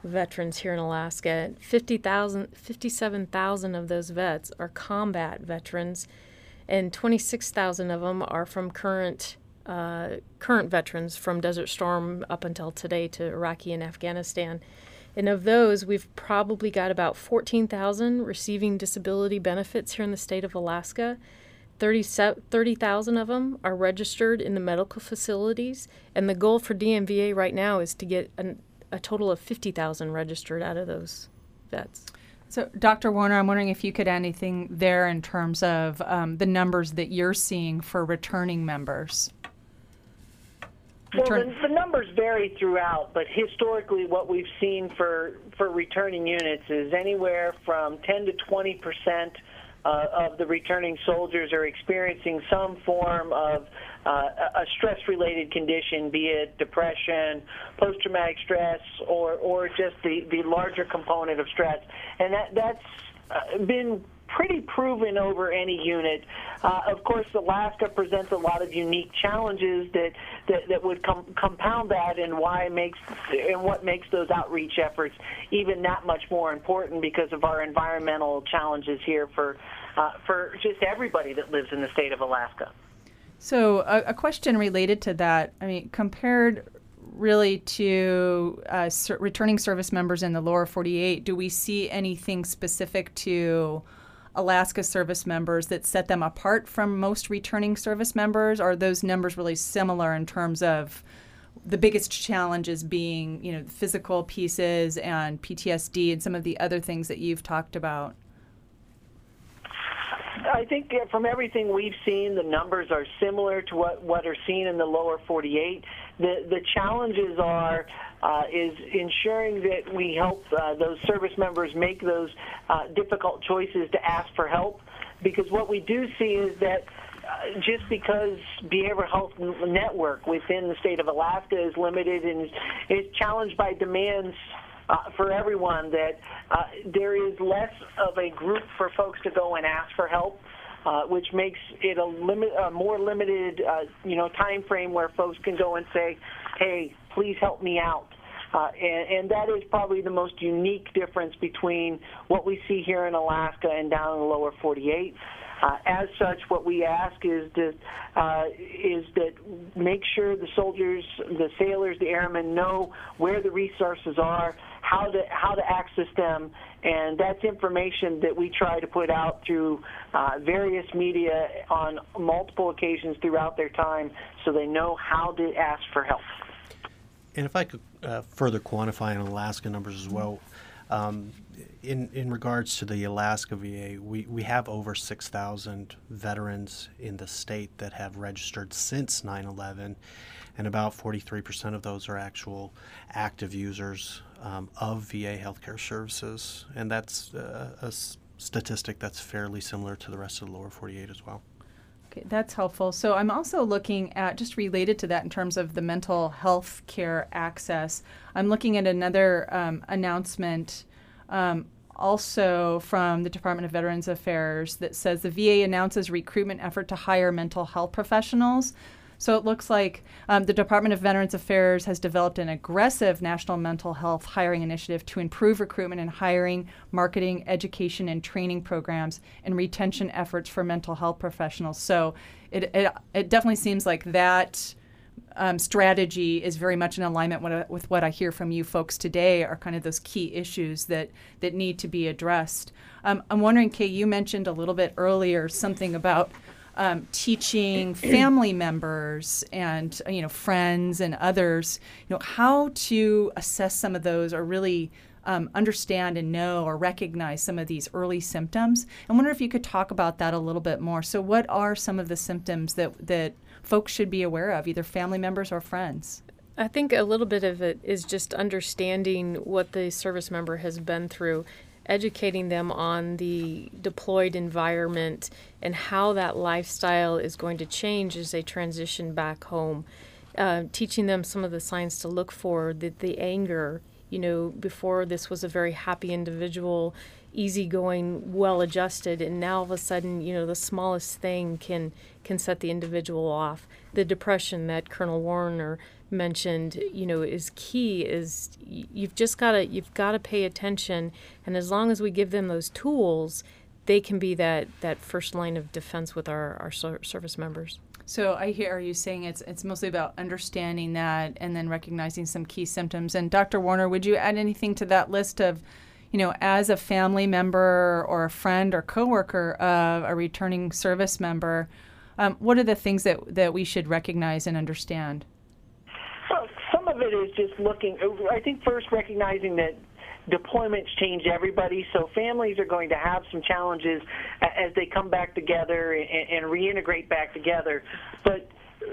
veterans here in Alaska. fifty thousand, fifty-seven thousand of those vets are combat veterans, and twenty-six thousand of them are from current uh, current veterans from Desert Storm up until today to Iraqi and Afghanistan. And of those, we've probably got about fourteen thousand receiving disability benefits here in the state of Alaska. thirty thousand of them are registered in the medical facilities, and the goal for D M V A right now is to get an, a total of fifty thousand registered out of those vets. So, Doctor Warner, I'm wondering if you could add anything there in terms of um, the numbers that you're seeing for returning members. Well, Return- the, the numbers vary throughout, but historically what we've seen for, for returning units is anywhere from ten to twenty percent uh, of the returning soldiers are experiencing some form of uh, a stress-related condition, be it depression, post-traumatic stress, or, or just the, the larger component of stress. And that, that's uh, been pretty proven over any unit. Uh, of course, Alaska presents a lot of unique challenges that that, that would com- compound that, and why makes and what makes those outreach efforts even that much more important because of our environmental challenges here for uh, for just everybody that lives in the state of Alaska. So, a, a question related to that. I mean, compared really to uh, ser- returning service members in the lower forty-eight, do we see anything specific to Alaska service members that set them apart from most returning service members? Or are those numbers really similar in terms of the biggest challenges being, you know, the physical pieces and P T S D and some of the other things that you've talked about? I think uh, from everything we've seen, the numbers are similar to what, what are seen in the lower forty-eight. The the challenges are uh, is ensuring that we help uh, those service members make those uh, difficult choices to ask for help, because what we do see is that uh, just because behavioral health network within the state of Alaska is limited and is challenged by demands Uh, for everyone, that uh, there is less of a group for folks to go and ask for help, uh, which makes it a limit, a more limited, uh, you know, time frame where folks can go and say, "Hey, please help me out." Uh, and, and that is probably the most unique difference between what we see here in Alaska and down in the lower forty-eight. Uh, as such, what we ask is that uh, is that make sure the soldiers, the sailors, the airmen know where the resources are, how to how to access them, and that's information that we try to put out through uh, various media on multiple occasions throughout their time, so they know how to ask for help. And if I could uh, further quantify in Alaska numbers as well, um, in in regards to the Alaska V A, we, we have over six thousand veterans in the state that have registered since nine eleven, and about forty-three percent of those are actual active users um, of V A healthcare services, and that's uh, a s- statistic that's fairly similar to the rest of the lower forty-eight as well. Okay, that's helpful. So I'm also looking at, just related to that in terms of the mental health care access, I'm looking at another um, announcement um, also from the Department of Veterans Affairs that says the V A announces recruitment effort to hire mental health professionals. So it looks like um, the Department of Veterans Affairs has developed an aggressive national mental health hiring initiative to improve recruitment and hiring, marketing, education, and training programs, and retention efforts for mental health professionals. So it it, it definitely seems like that um, strategy is very much in alignment with, with what I hear from you folks today are kind of those key issues that, that need to be addressed. Um, I'm wondering, Kay, you mentioned a little bit earlier something about Um, teaching family members and you know friends and others, you know, how to assess some of those, or really um, understand and know or recognize some of these early symptoms. I wonder if you could talk about that a little bit more. So, what are some of the symptoms that that folks should be aware of, either family members or friends? I think a little bit of it is just understanding what the service member has been through, educating them on the deployed environment and how that lifestyle is going to change as they transition back home. Uh, teaching them some of the signs to look for, the, the anger. You know, before this was a very happy individual, easygoing, well-adjusted, and now all of a sudden, you know, the smallest thing can can set the individual off. The depression that Colonel Warner mentioned, you know, is key. Is y- you've just got to you've got to pay attention, and as long as we give them those tools, they can be that that first line of defense with our our ser- service members. So I hear you saying it's it's mostly about understanding that and then recognizing some key symptoms. And Doctor Warner, would you add anything to that list of, you know, as a family member or a friend or coworker of a returning service member, um, what are the things that, that we should recognize and understand? Well, some of it is just looking, I think first recognizing that deployments change everybody, so families are going to have some challenges as they come back together and, and reintegrate back together. But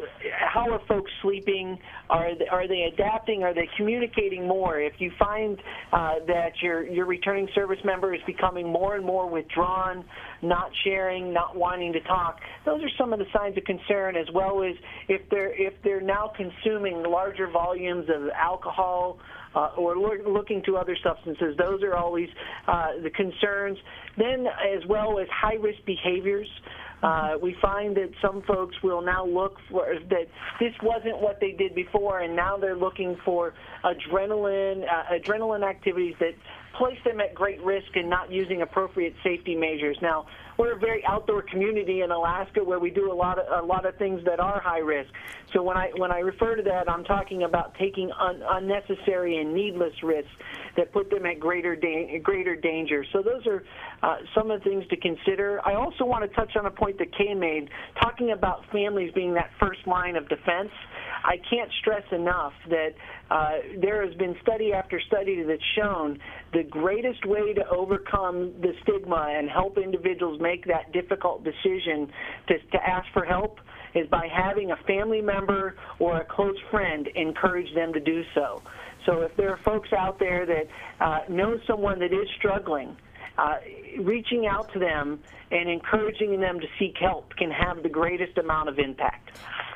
how are folks sleeping? Are they, are they adapting? Are they communicating more? If you find uh, that your your returning service member is becoming more and more withdrawn, not sharing, not wanting to talk, those are some of the signs of concern. As well as if they're if they're now consuming larger volumes of alcohol uh, or lo- looking to other substances, those are always uh, the concerns. Then, as well as high-risk behaviors. Uh, we find that some folks will now look for that this wasn't what they did before, and now they're looking for adrenaline, uh, adrenaline activities that place them at great risk and not using appropriate safety measures. Now, we're a very outdoor community in Alaska where we do a lot of a lot of things that are high risk. So when I when I refer to that, I'm talking about taking un, unnecessary and needless risks that put them at greater da- greater danger. So those are uh, some of the things to consider. I also want to touch on a point that Kay made, talking about families being that first line of defense. I can't stress enough that uh, there has been study after study that's shown the greatest way to overcome the stigma and help individuals make that difficult decision to, to ask for help is by having a family member or a close friend encourage them to do so. So if there are folks out there that uh, know someone that is struggling, uh, reaching out to them and encouraging them to seek help can have the greatest amount of impact.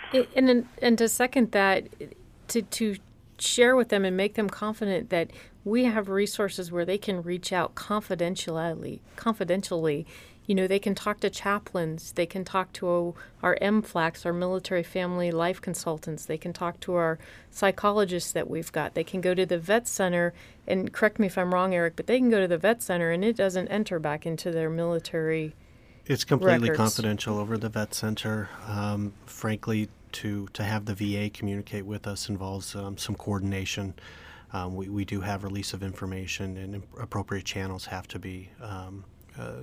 And and to second that, to to share with them and make them confident that we have resources where they can reach out confidentially. Confidentially, you know, they can talk to chaplains, they can talk to our M FLACs, our military family life consultants, they can talk to our psychologists that we've got. They can go to the vet center, and correct me if I'm wrong, Eric, but they can go to the vet center and it doesn't enter back into their military. It's completely records. confidential over the vet center. Um, frankly, to to have the V A communicate with us involves um, some coordination. Um, we, we do have release of information, and appropriate channels have to be um, uh,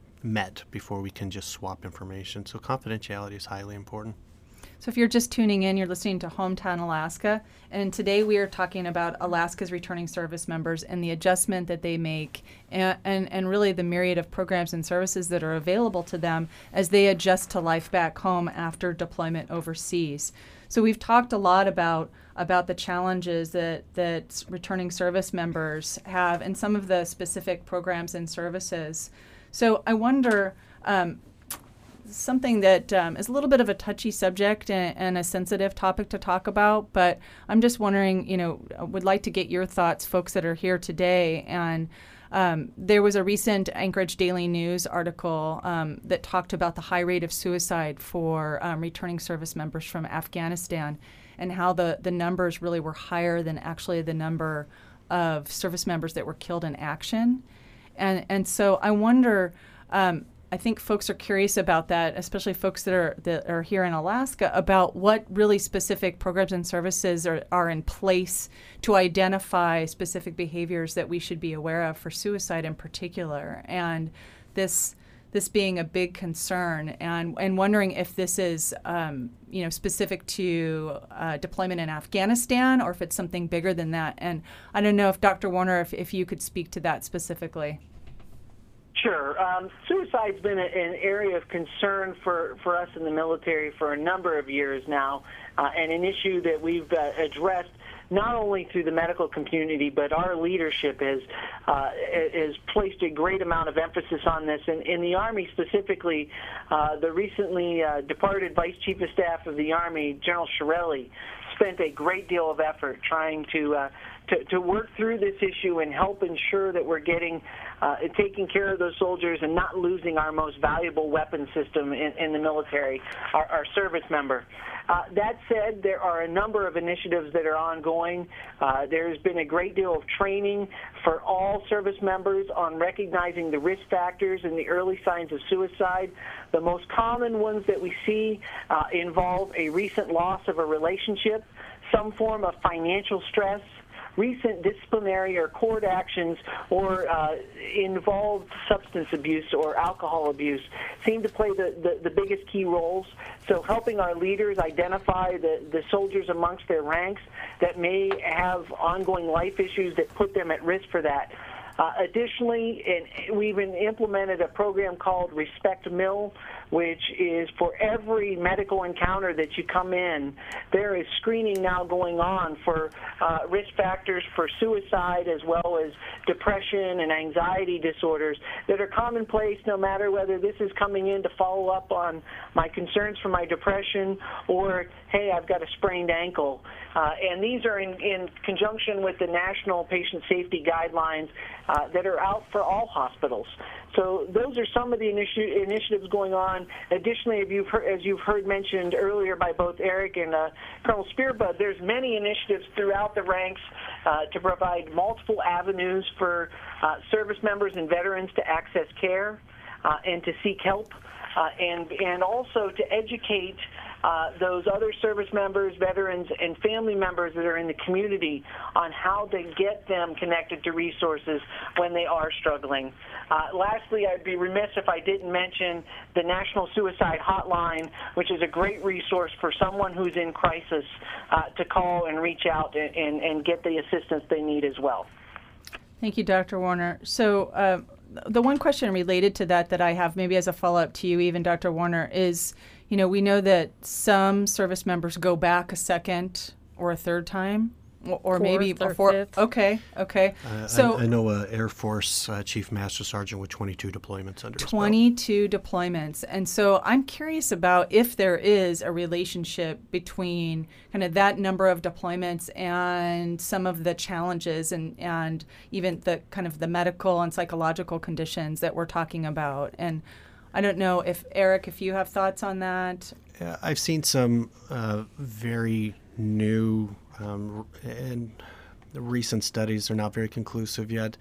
met before we can just swap information. So confidentiality is highly important. So if you're just tuning in, you're listening to Hometown Alaska, and today we are talking about Alaska's returning service members and the adjustment that they make, and, and, and really the myriad of programs and services that are available to them as they adjust to life back home after deployment overseas. So we've talked a lot about about the challenges that, that returning service members have and some of the specific programs and services. So I wonder, um, something that um, is a little bit of a touchy subject and, and a sensitive topic to talk about, but I'm just wondering, you know, I would like to get your thoughts, folks that are here today. And um, there was a recent Anchorage Daily News article um, that talked about the high rate of suicide for um, returning service members from Afghanistan and how the, the numbers really were higher than actually the number of service members that were killed in action. And, and so I wonder, um, I think folks are curious about that, especially folks that are that are here in Alaska, about what really specific programs and services are, are in place to identify specific behaviors that we should be aware of for suicide in particular. And this this being a big concern, and, and wondering if this is um, you know specific to uh, deployment in Afghanistan or if it's something bigger than that. And I don't know if Doctor Warner, if, if you could speak to that specifically. Sure. Um, suicide's been a, an area of concern for, for us in the military for a number of years now, uh, and an issue that we've uh, addressed not only through the medical community, but our leadership has uh, has placed a great amount of emphasis on this. And in the Army specifically, uh, the recently uh, departed Vice Chief of Staff of the Army, General Chiarelli, spent a great deal of effort trying to uh, to, to work through this issue and help ensure that we're getting uh, taking care of those soldiers and not losing our most valuable weapon system in, in the military, our, our service member. Uh, that said, there are a number of initiatives that are ongoing. Uh, there's been a great deal of training for all service members on recognizing the risk factors and the early signs of suicide. The most common ones that we see uh, involve a recent loss of a relationship, some form of financial stress, recent disciplinary or court actions, or uh, involved substance abuse or alcohol abuse seem to play the, the, the biggest key roles. So helping our leaders identify the, the soldiers amongst their ranks that may have ongoing life issues that put them at risk for that. Uh, additionally, in, we've implemented a program called Respect M I L, which is for every medical encounter that you come in, there is screening now going on for uh, risk factors for suicide as well as depression and anxiety disorders that are commonplace no matter whether this is coming in to follow up on my concerns for my depression or, hey, I've got a sprained ankle. Uh, and these are in, in conjunction with the National Patient Safety Guidelines uh, that are out for all hospitals. So those are some of the initi- initiatives going on. Additionally, as you've, heard, as you've heard mentioned earlier by both Eric and uh, Colonel Spearbud, there's many initiatives throughout the ranks uh, to provide multiple avenues for uh, service members and veterans to access care uh, and to seek help, uh, and, and also to educate Uh, those other service members, veterans, and family members that are in the community on how to get them connected to resources when they are struggling. Uh, lastly, I'd be remiss if I didn't mention the National Suicide Hotline, which is a great resource for someone who's in crisis uh, to call and reach out and, and, and get the assistance they need as well. Thank you, Doctor Warner. So uh, the one question related to that that I have, maybe as a follow-up to you even, Doctor Warner, is, you know, we know that some service members go back a second or a third time, or, or maybe Fourth or before. fifth. Okay, okay. Uh, so I, I know uh, Air Force uh, Chief Master Sergeant with twenty-two deployments under his belt. twenty-two deployments. And so I'm curious about if there is a relationship between kind of that number of deployments and some of the challenges and, and even the kind of the medical and psychological conditions that we're talking about. And I don't know if, Eric, if you have thoughts on that. Yeah, I've seen some uh, very new um, and recent studies are not very conclusive yet.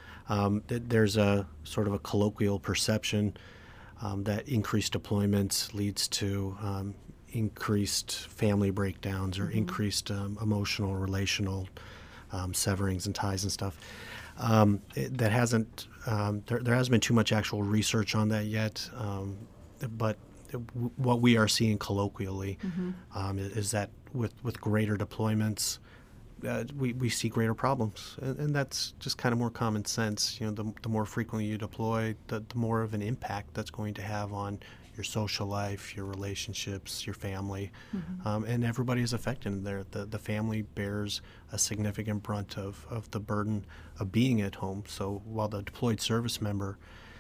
Um, th- there's a sort of a colloquial perception um, that increased deployments leads to um, increased family breakdowns or mm-hmm. increased um, emotional, relational um, severings and ties and stuff. Um, it, that hasn't um, there, there hasn't been too much actual research on that yet, um, but w- what we are seeing colloquially mm-hmm. um, is, is that with, with greater deployments, uh, we, we see greater problems, and, and that's just kind of more common sense. You know, the, the more frequently you deploy, the, the more of an impact that's going to have on your social life, your relationships, your family, mm-hmm. um, and everybody is affected there. The, the family bears a significant brunt of, of the burden of being at home. So while the deployed service member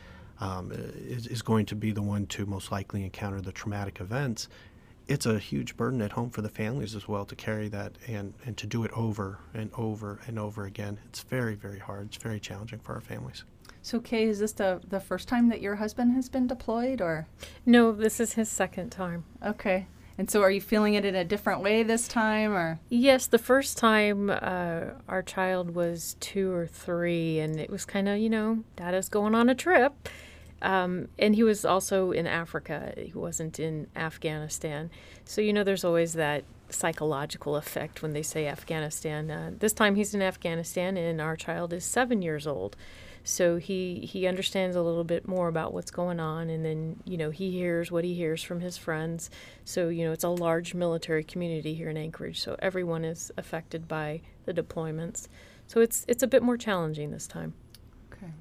um, is, is going to be the one to most likely encounter the traumatic events, it's a huge burden at home for the families as well to carry that and, and to do it over and over and over again. It's very, very hard. It's very challenging for our families. So, Kay, is this the, the first time that your husband has been deployed, or? No, this is his second time. Okay. And so are you feeling it in a different way this time, or? Yes, the first time uh, our child was two or three, and it was kind of, you know, Dada's going on a trip. Um, and he was also in Africa. He wasn't in Afghanistan. So, you know, there's always that psychological effect when they say Afghanistan. Uh, this time he's in Afghanistan, and our child is seven years old. So he, he understands a little bit more about what's going on, and then, you know, he hears what he hears from his friends. So, you know, it's a large military community here in Anchorage, so everyone is affected by the deployments. So it's it's a bit more challenging this time. Okay.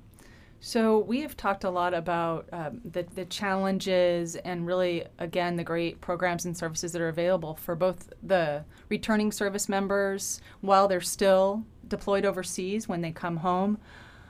So we have talked a lot about um, the, the challenges and really, again, the great programs and services that are available for both the returning service members while they're still deployed overseas when they come home.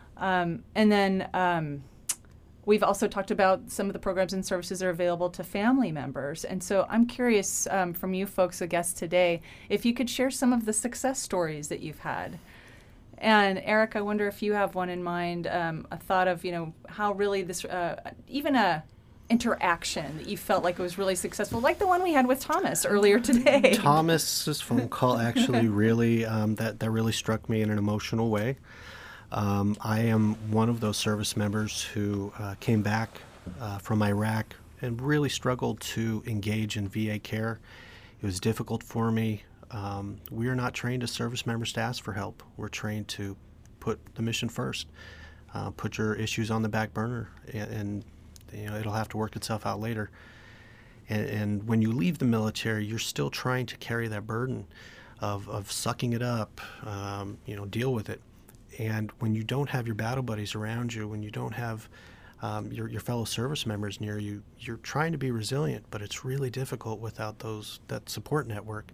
Um, and then um, we've also talked about some of the programs and services that are available to family members. And so I'm curious um, from you folks, the guests today, if you could share some of the success stories that you've had And Eric, I wonder if you have one in mind, um, a thought of, you know, how really this, uh, even a interaction that you felt like it was really successful, like the one we had with Thomas earlier today. Thomas's phone call actually really, um, that, that really struck me in an emotional way. Um, I am one of those service members who uh, came back uh, from Iraq and really struggled to engage in V A care. It was difficult for me. Um, we are not trained as service members to ask for help. We're trained to put the mission first, uh, put your issues on the back burner, and, and you know it'll have to work itself out later. And, and when you leave the military, you're still trying to carry that burden of, of sucking it up, um, you know, deal with it. And when you don't have your battle buddies around you, when you don't have um, your, your fellow service members near you, you're trying to be resilient, but it's really difficult without those that support network.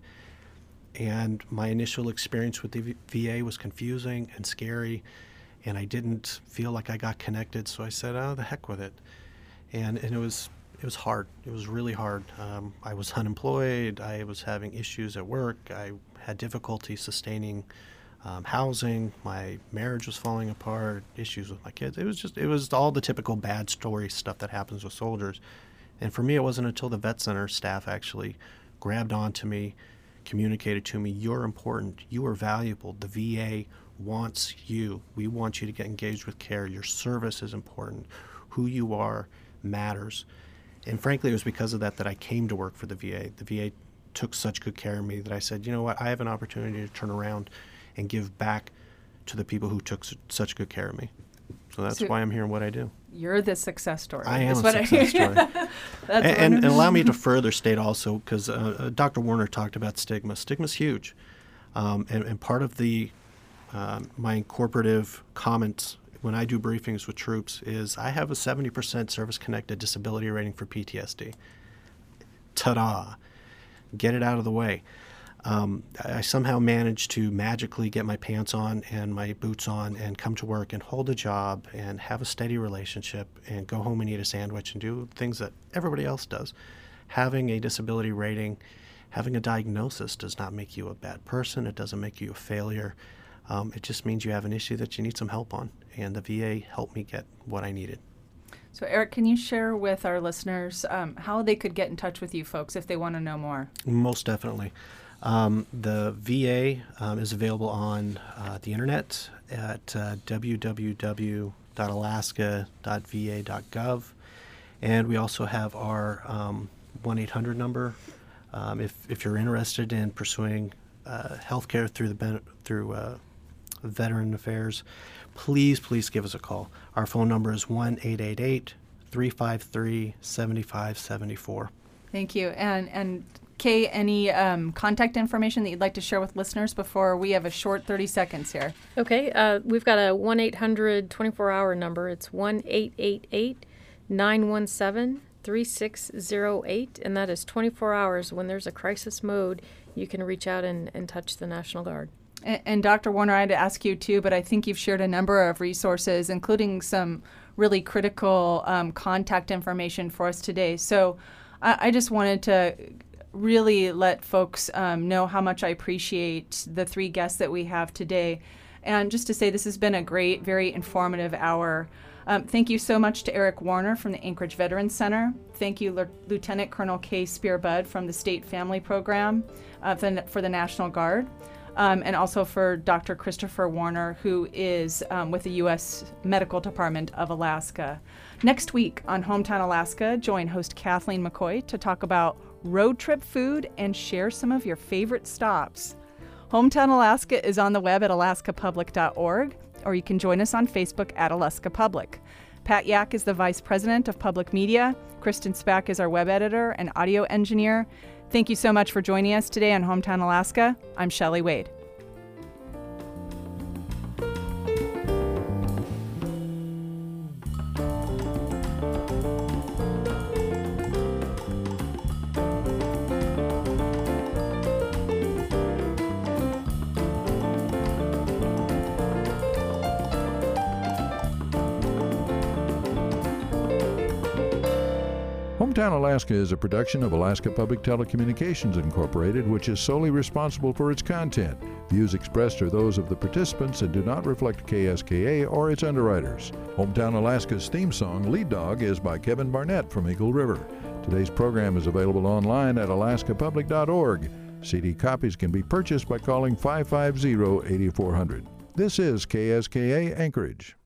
And my initial experience with the V A was confusing and scary, and I didn't feel like I got connected, so I said, oh, the heck with it. And, and it was it was hard. It was really hard. Um, I was unemployed. I was having issues at work. I had difficulty sustaining Um, housing, my marriage was falling apart, issues with my kids. It was just, it was all the typical bad story stuff that happens with soldiers. And for me, it wasn't until the Vet Center staff actually grabbed onto me, communicated to me, you're important, you are valuable, the V A wants you, we want you to get engaged with care, your service is important, who you are matters. And frankly, it was because of that that I came to work for the V A. The V A took such good care of me that I said, you know what, I have an opportunity to turn around and give back to the people who took su- such good care of me. So that's So why I'm here and what I do. You're the success story. I am is a what success I, story. That's and, and, and wonderful. allow me to further state also, because uh, uh, Doctor Warner talked about stigma. Stigma's huge. Um, and, and part of the um, my incorporative comments when I do briefings with troops is I have a seventy percent service-connected disability rating for P T S D. Ta-da. Get it out of the way. Um, I somehow managed to magically get my pants on and my boots on and come to work and hold a job and have a steady relationship and go home and eat a sandwich and do things that everybody else does. Having a disability rating, having a diagnosis does not make you a bad person. It doesn't make you a failure. Um, it just means you have an issue that you need some help on. And the V A helped me get what I needed. So Eric, can you share with our listeners um, how they could get in touch with you folks if they want to know more? Most definitely. Um, the V A um, is available on uh, the internet at uh, w w w dot alaska dot v a dot gov, and we also have our um, one eight hundred number. Um, if if you're interested in pursuing uh, health care through the ben- through uh, Veteran Affairs, please please give us a call. Our phone number is one eight eight eight, three five three, seven five seven four. Thank you. And and Kay, any um, contact information that you'd like to share with listeners before we have a short thirty seconds here? Okay, uh, we've got a one eight hundred twenty-four hour number. It's one eight eight eight, nine one seven, three six zero eight, and that is twenty-four hours. When there's a crisis mode, you can reach out and, and touch the National Guard. And, and Doctor Warner, I had to ask you too, but I think you've shared a number of resources, including some really critical um, contact information for us today. So I, I just wanted to really let folks um, know how much I appreciate the three guests that we have today. And just to say, this has been a great, very informative hour. Um, thank you so much to Eric Warner from the Anchorage Veterans Center. Thank you, L- Lieutenant Colonel Kay Spear-Budd from the State Family Program uh, for, the, for the National Guard. Um, and also for Doctor Christopher Warner, who is um, with the U S Medical Department of Alaska. Next week on Hometown Alaska, join host Kathleen McCoy to talk about road trip food and share some of your favorite stops. Hometown Alaska is on the web at alaska public dot org, or you can join us on Facebook at Alaska Public. Pat Yak is the Vice President of Public Media. Kristen Spack is our web editor and audio engineer. Thank you so much for joining us today on Hometown Alaska. I'm Shelley Wade. Hometown Alaska is a production of Alaska Public Telecommunications Incorporated, which is solely responsible for its content. Views expressed are those of the participants and do not reflect K S K A or its underwriters. Hometown Alaska's theme song, Lead Dog, is by Kevin Barnett from Eagle River. Today's program is available online at alaska public dot org. C D copies can be purchased by calling five five zero, eight four zero zero. This is K S K A Anchorage.